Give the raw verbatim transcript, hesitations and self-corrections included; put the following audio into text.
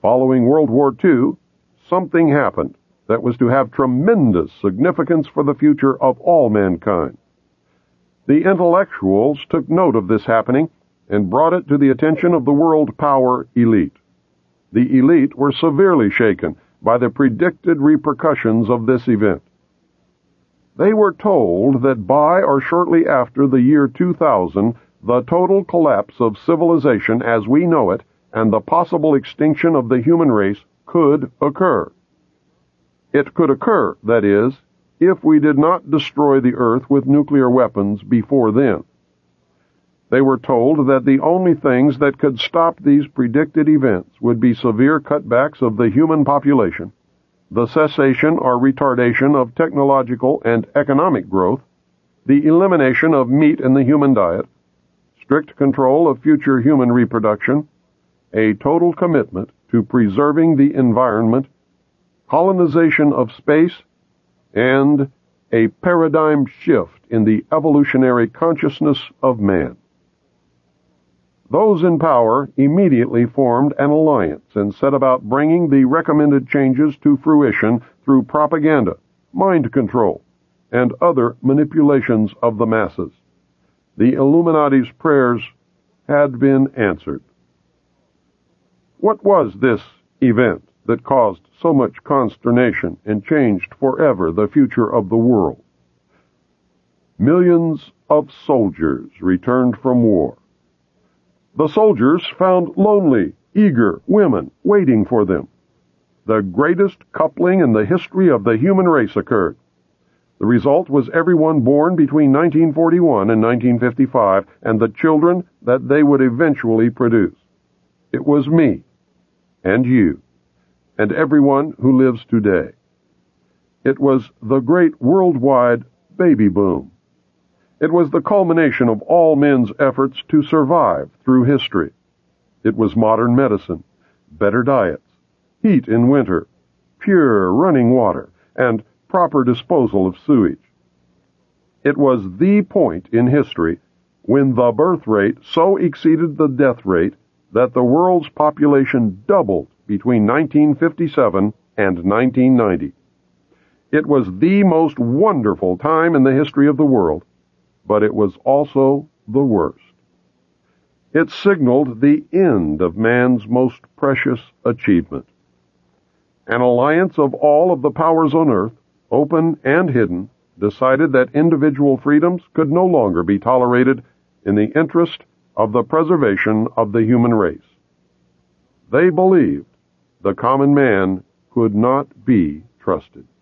Following World War Two, something happened that was to have tremendous significance for the future of all mankind. The intellectuals took note of this happening and brought it to the attention of the world power elite. The elite were severely shaken by the predicted repercussions of this event. They were told that by or shortly after the year two thousand, the total collapse of civilization as we know it and the possible extinction of the human race could occur. It could occur, that is, if we did not destroy the earth with nuclear weapons before then. They were told that the only things that could stop these predicted events would be severe cutbacks of the human population, the cessation or retardation of technological and economic growth, the elimination of meat in the human diet, strict control of future human reproduction, a total commitment to preserving the environment, colonization of space, and a paradigm shift in the evolutionary consciousness of man. Those in power immediately formed an alliance and set about bringing the recommended changes to fruition through propaganda, mind control, and other manipulations of the masses. The Illuminati's prayers had been answered. What was this event that caused so much consternation and changed forever the future of the world? Millions of soldiers returned from war. The soldiers found lonely, eager women waiting for them. The greatest coupling in the history of the human race occurred. The result was everyone born between nineteen forty-one and nineteen fifty-five and the children that they would eventually produce. It was me, and you, and everyone who lives today. It was the great worldwide baby boom. It was the culmination of all men's efforts to survive through history. It was modern medicine, better diets, heat in winter, pure running water, and proper disposal of sewage. It was the point in history when the birth rate so exceeded the death rate that the world's population doubled between nineteen fifty-seven and nineteen ninety. It was the most wonderful time in the history of the world, but it was also the worst. It signaled the end of man's most precious achievement. An alliance of all of the powers on earth, open and hidden, decided that individual freedoms could no longer be tolerated in the interest of the preservation of the human race. They believed the common man could not be trusted.